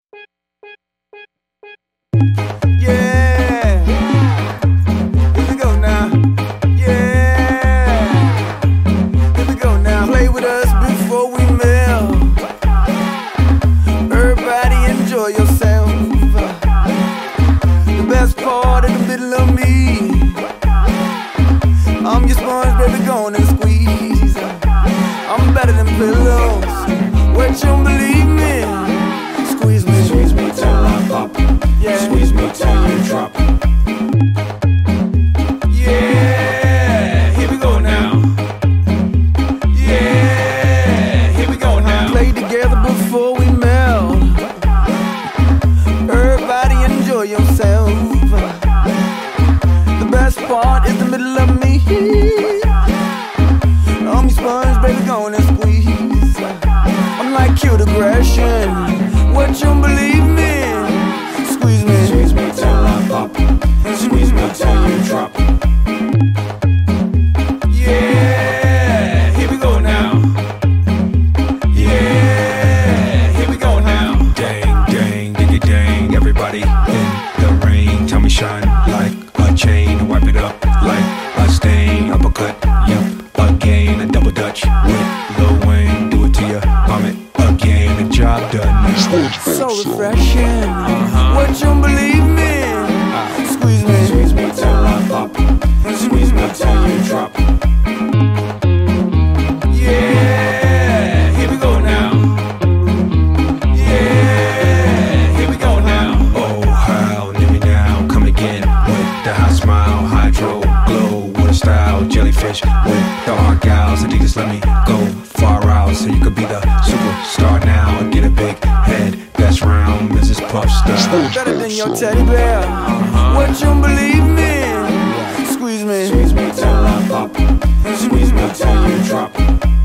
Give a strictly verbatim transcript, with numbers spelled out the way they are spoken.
Yeah, here we go now. Yeah, here we go now. Play with us before we melt. Everybody enjoy yourself. The best part in the middle of me. I'm your sponge, baby, go on and squeeze. I'm better than pillows. What you believe me? Squeeze me, Squeeze me till I pop. yeah. Squeeze me till you drop. Yeah, here we go now. Yeah, here we go now. Play together before we melt. Everybody enjoy yourself. The best part is the middle of me. I'm your sponge, baby, go on and squeeze. I'm like cute aggression. What you believe me? Squeeze me. Squeeze me till I pop. Squeeze me till you drop. Yeah, here we go now. Yeah, here we go now. Dang, dang, diggy dang. Everybody in the rain. Tell me shine like a chain. Wipe it up like a stain. Uppercut, yep, again. A double dutch with Lil Wayne. Do it to you, palm it again. The job done now. So refreshing. What you believe me? Squeeze me. Squeeze me till I pop. Squeeze me till you drop. Yeah, here we go now. Yeah, here we go now. Oh, how, near me now. Come again with the hot smile. Hydro glow with a style. Jellyfish with the hard gals. Adidas, let me go far out so you could be the superstar now and get a big head. Best round, Missus Puff style. Better than your teddy bear. What you believe me? Squeeze me. Squeeze me till I pop. Squeeze me till you drop.